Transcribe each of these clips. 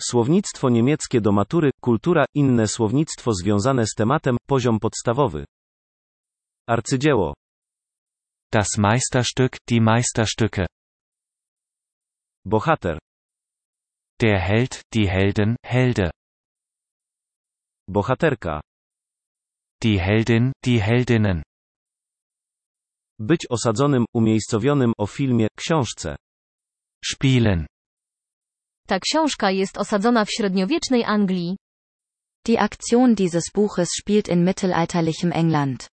Słownictwo niemieckie do matury, kultura, inne słownictwo związane z tematem, poziom podstawowy. Arcydzieło. Das Meisterstück, die Meisterstücke. Bohater. Der Held, die Heldin, Helde. Bohaterka. Die Heldin, die Heldinnen. Być osadzonym, umiejscowionym o filmie, książce. Spielen. Ta książka jest osadzona w średniowiecznej Anglii. Die Aktion dieses Buches spielt in mittelalterlichem England.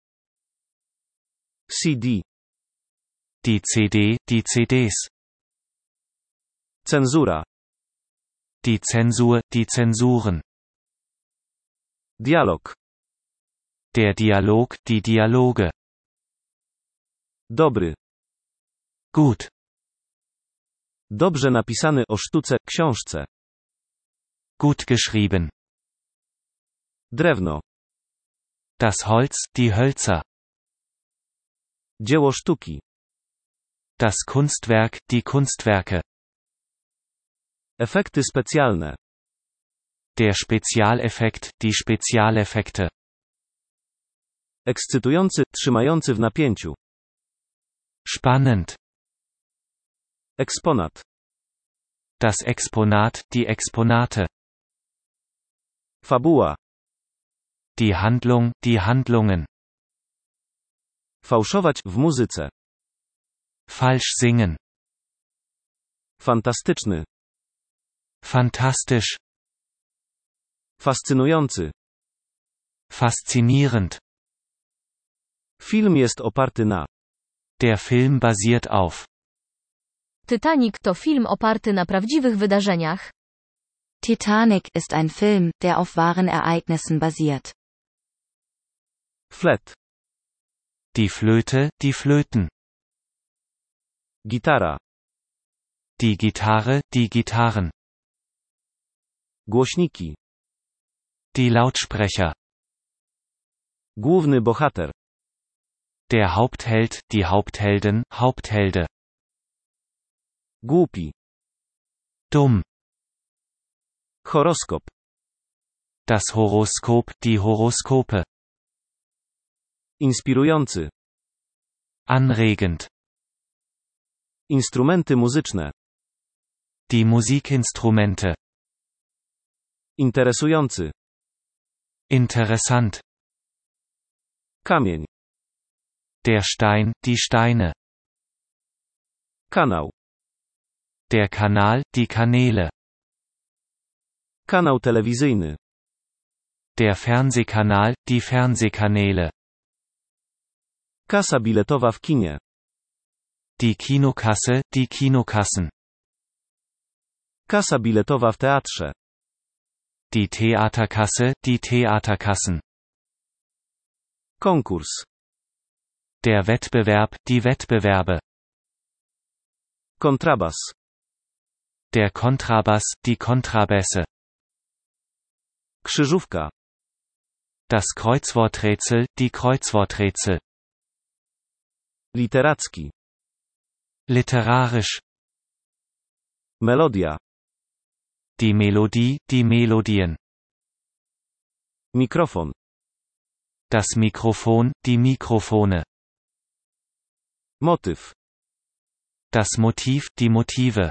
CD. Die CD, die CDs. Cenzura. Die Zensur, die Zensuren. Dialog. Der Dialog, die Dialoge. Dobry. Gut. Dobrze napisany o sztuce, książce. Gut geschrieben. Drewno. Das Holz, die Hölzer. Dzieło sztuki. Das Kunstwerk, die Kunstwerke. Efekty specjalne. Der Spezialeffekt, die Spezialeffekte. Ekscytujący, trzymający w napięciu. Spannend. Eksponat. Das Exponat, die Exponate. Fabuła. Die Handlung, die Handlungen. Fałszować, w muzyce. Falsch singen. Fantastyczny. Fantastisch. Fascynujący. Faszinierend. Film jest oparty na. Der Film basiert auf. Titanic to film oparty na prawdziwych wydarzeniach. Titanic ist ein Film, der auf wahren Ereignissen basiert. Flet. Die Flöte, die Flöten. Gitara. Die Gitarre, die Gitarren. Głośniki. Die Lautsprecher. Główny bohater. Der Hauptheld, die Hauptheldin, Haupthelde. Głupi. Dumm. Horoskop. Das Horoskop, die Horoskope. Inspirujący. Anregend. Instrumenty muzyczne. Die Musikinstrumente. Interesujący. Interessant. Kamień. Der Stein, die Steine. Kanał. Der Kanal, die Kanäle. Kanał telewizyjny. Der Fernsehkanal, die Fernsehkanäle. Kasa biletowa w kinie. Die Kinokasse, die Kinokassen. Kasa biletowa w teatrze. Die Theaterkasse, die Theaterkassen. Konkurs. Der Wettbewerb, die Wettbewerbe. Kontrabas. Der Kontrabass, die Kontrabässe. Krzyżówka. Das Kreuzworträtsel, die Kreuzworträtsel. Literacki. Literarisch. Melodia. Die Melodie, die Melodien. Mikrofon. Das Mikrofon, die Mikrofone. Motyw. Das Motiv, die Motive.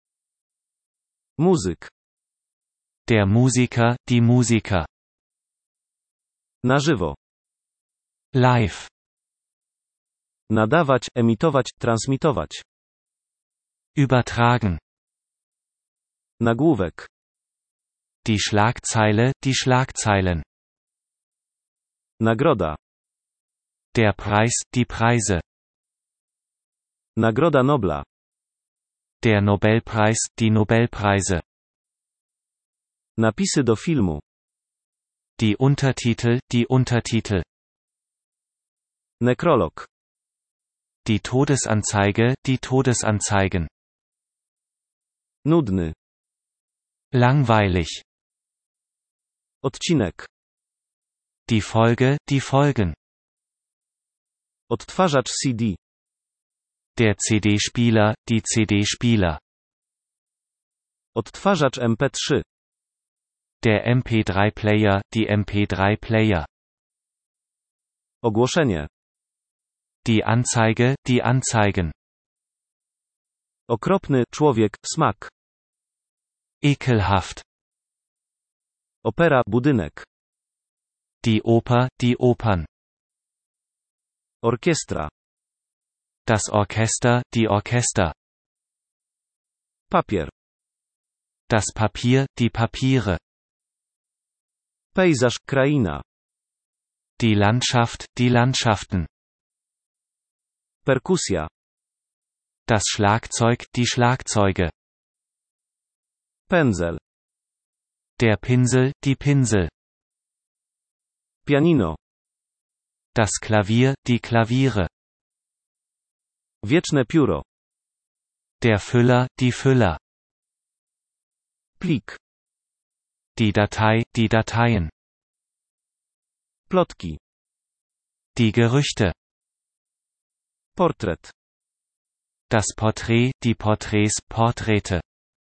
Muzyk. Der Musiker, die Musiker. Na żywo. Live. Nadawać, emitować, transmitować. Übertragen. Nagłówek. Die Schlagzeile, die Schlagzeilen. Nagroda. Der Preis, die Preise. Nagroda Nobla. Der Nobelpreis, die Nobelpreise. Napisy do filmu. Die Untertitel, die Untertitel. Nekrolog. Die Todesanzeige, die Todesanzeigen. Nudny. Langweilig. Odcinek. Die Folge, die Folgen. Odtwarzacz CD. Der CD-Spieler, die CD-Spieler. Odtwarzacz MP3. Der MP3-Player, die MP3-Player. Ogłoszenie. Die Anzeige, die Anzeigen. Okropny człowiek, smak. Ekelhaft. Opera, budynek. Die Oper, die Opern. Orkiestra. Das Orchester, die Orchester. Papier. Das Papier, die Papiere. Pejzaż, kraina. Die Landschaft, die Landschaften. Perkusja. Das Schlagzeug, die Schlagzeuge. Pędzel. Der Pinsel, die Pinsel. Pianino. Das Klavier, die Klaviere. Wieczne pióro. Der Füller, die Füller. Plik. Die Datei, die Dateien. Plotki. Die Gerüchte. Portret. Das Porträt, die Porträts, Porträte.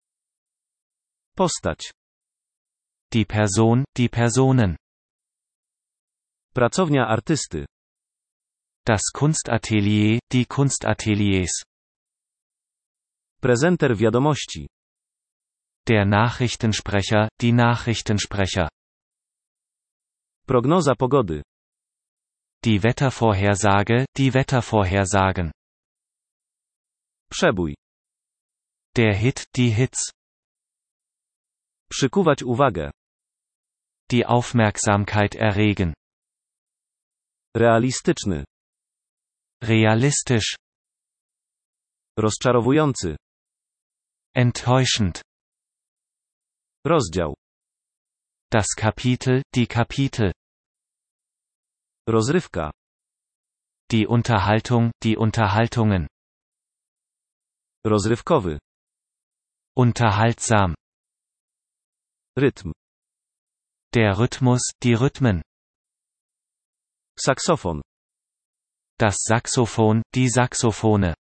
Postać. Die Person, die Personen. Pracownia artysty. Das Kunstatelier, die Kunstateliers. Prezenter wiadomości. Der Nachrichtensprecher, die Nachrichtensprecher. Prognoza pogody. Die Wettervorhersage, die Wettervorhersagen. Przebój. Der Hit, die Hits. Przykuwać uwagę. Die Aufmerksamkeit erregen. Realistyczny. Realistisch. Rozczarowujący. Enttäuschend. Rozdział. Das Kapitel, die Kapitel. Rozrywka. Die Unterhaltung, die Unterhaltungen. Rozrywkowy. Unterhaltsam. Rytm. Der Rhythmus, die Rhythmen. Saksofon. Das Saxophon, die Saxophone.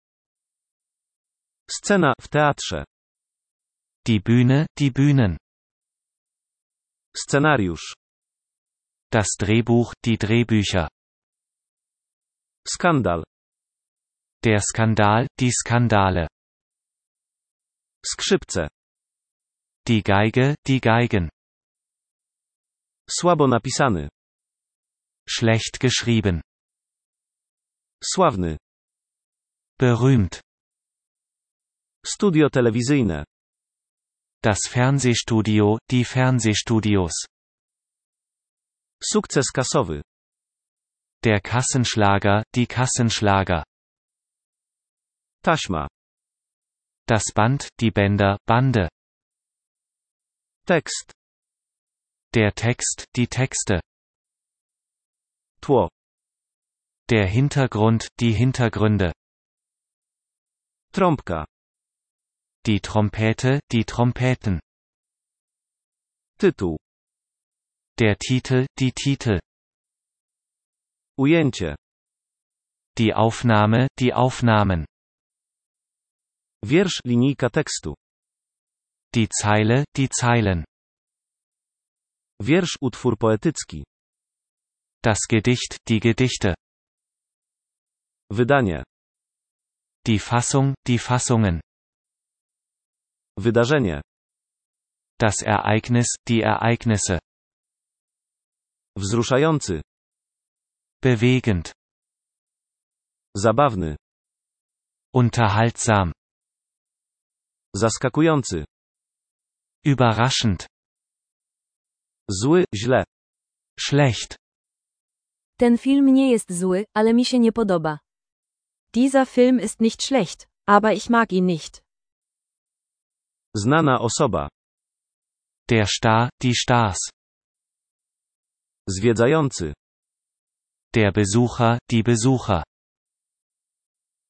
Scena w teatrze. Die Bühne, die Bühnen. Scenariusz. Das Drehbuch, die Drehbücher. Skandal. Der Skandal, die Skandale. Skrzypce. Die Geige, die Geigen. Słabo napisany. Schlecht geschrieben. Sławny. Berühmt. Studio telewizyjne. Das Fernsehstudio, die Fernsehstudios. Sukces kasowy. Der Kassenschlager, die Kassenschlager. Taśma. Das Band, die Bänder, Bande. Tekst. Der Text, die Texte. Tło. Der Hintergrund, die Hintergründe. Trąbka. Die Trompete, die Trompeten. Tytuł. Der Titel, die Titel. Ujęcie. Die Aufnahme, die Aufnahmen. Wiersz, linijka tekstu. Die Zeile, die Zeilen. Wiersz, utwór poetycki. Das Gedicht, die Gedichte. Wydanie. Die Fassung, die Fassungen. Wydarzenie. Das Ereignis, die Ereignisse. Wzruszający. Bewegend. Zabawny. Unterhaltsam. Zaskakujący. Überraschend. Zły, źle. Schlecht. Ten film nie jest zły, ale mi się nie podoba. Dieser Film ist nicht schlecht, aber ich mag ihn nicht. Znana osoba. Der Star, die Stars. Zwiedzający. Der Besucher, die Besucher.